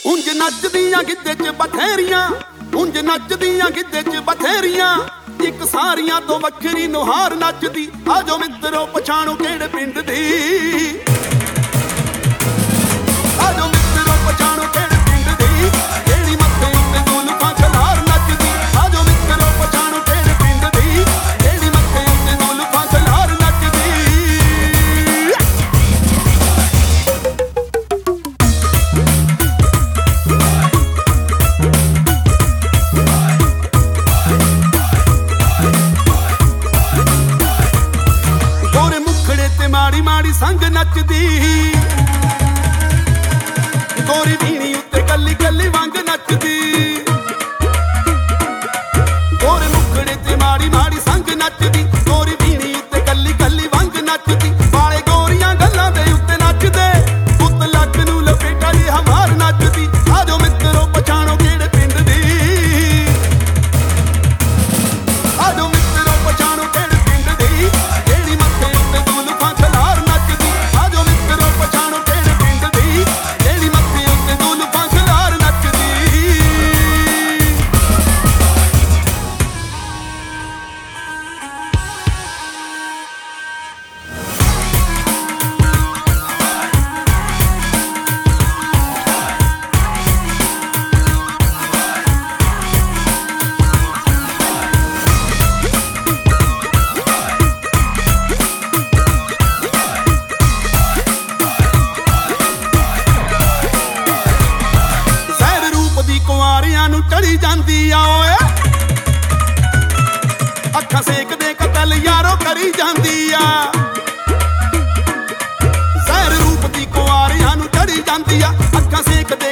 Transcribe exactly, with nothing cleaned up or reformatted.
ਉਂਝ ਨੱਚਦੀਆਂ ਗਿੱਧੇ ਚ ਬਥੇਰੀਆਂ, ਉਂਝ ਨੱਚਦੀਆਂ ਗਿੱਧੇ ਚ ਬਥੇਰੀਆਂ, ਇੱਕ ਸਾਰੀਆਂ ਤੋਂ ਵੱਖਰੀ ਨੁਹਾਰ ਨੱਚਦੀ। ਆਜੋ ਮਿੱਤਰੋ ਪਛਾਣੋ ਕਿਹੜੇ ਪਿੰਡ ਦੀ, ਆਜੋ ਮਿੱਤਰੋ ਪਛਾਣੋ ਕਿਹੜੇ ਪਿੰਡ ਦੀ, ਜਿਹੜੀ ਮੱਥੇ ਉੱਤੇ ਦੋ ਲੁਕਾਂ ਖਲਾਰ ਨੱਚਦੀ। ਆਜੋ ਮਿੱਤਰੋ ਪਛਾਣੋ ਕਿਹੜੇ ਪਿੰਡ ਦੀ, ਜਿਹੜੀ ਮੱਥੇ ਉੱਤੇ ਦੋ ਲੁਕਾਂ ਖਲਾਰ ਨੱਚਦੀ। ਗੋਰੇ ਮੁਖੜੇ ਤੇ ਮਾੜੀ ਮਾੜੀ ਸੰਗ ਨੱਚਦੀ, ਗੋਰੀ ਵੀਣੀ ਉੱਤੇ ਕੱਲੀ ਕੱਲੀ ਵਾਂਗ ਨੱਚਦੀ। ਗੋਰੇ ਮੁਖੜੇ ਤੇ ਮਾੜੀ ਮਾੜੀ ਸੰਗ ਨੱਚਦੀ, ਗੋਰੀ ਵੀਣੀ ਉੱਤੇ ਕੱਲੀ ਕੱਲੀ ਵਾਂਗ ਨੱਚਦੀ। ਵਾਲੇ ਗੋਰੀਆਂ ਗੱਲਾਂ ਦੇ ਉੱਤੇ ਨੱਚਦੇ, ਪੁੱਤ ਲੱਕ ਨੂੰ ਲਪੇਟਾ ਦੀ ਹਮਾਰ ਨੱਚਦੀ। ਆਜੋ ਮਿੱਤਰੋ ਪਛਾਣੋ ਕਿਹੜੇ ਪਿੰਡ ਦੀ, ਆਜੋ ਮਿੱਤਰੋ ਪਛਾਣੋ ਕਿਹੜੇ ਪਿੰਡ ਦੀ, ਜਿਹੜੀ ਮੱਥੇ ਉੱਤੇ ਦੋ ਲੁਕਾਂ ਖਲਾਰ ਨੱਚਦੀ। ਆਜੋ ਮਿੱਤਰੋ ਪਛਾਣੋ ਕਿਹੜੇ ਪਿੰਡ ਦੀ, ਜਿਹੜੀ ਮੱਥੇ ਉੱਤੇ ਦੋ ਲੁਕਾਂ ਖਲਾਰ ਨੱਚਦੀ। ਸੈਰ ਰੂਪ ਦੀ ਕੁਆਰਿਆਂ ਨੂੰ ਚੜੀ ਜਾਂਦੀ ਆ ਓਏ, ਅੱਖਾਂ ਸੇਕਦੇ ਕਤਲ ਯਾਰੋ ਕਰੀ ਜਾਂਦੀ ਆ। ਸੈਰ ਰੂਪ ਦੀ ਕੁਆਰਿਆਂ ਨੂੰ ਚੜੀ ਜਾਂਦੀ ਆ, ਅੱਖਾਂ ਸੇਕਦੇ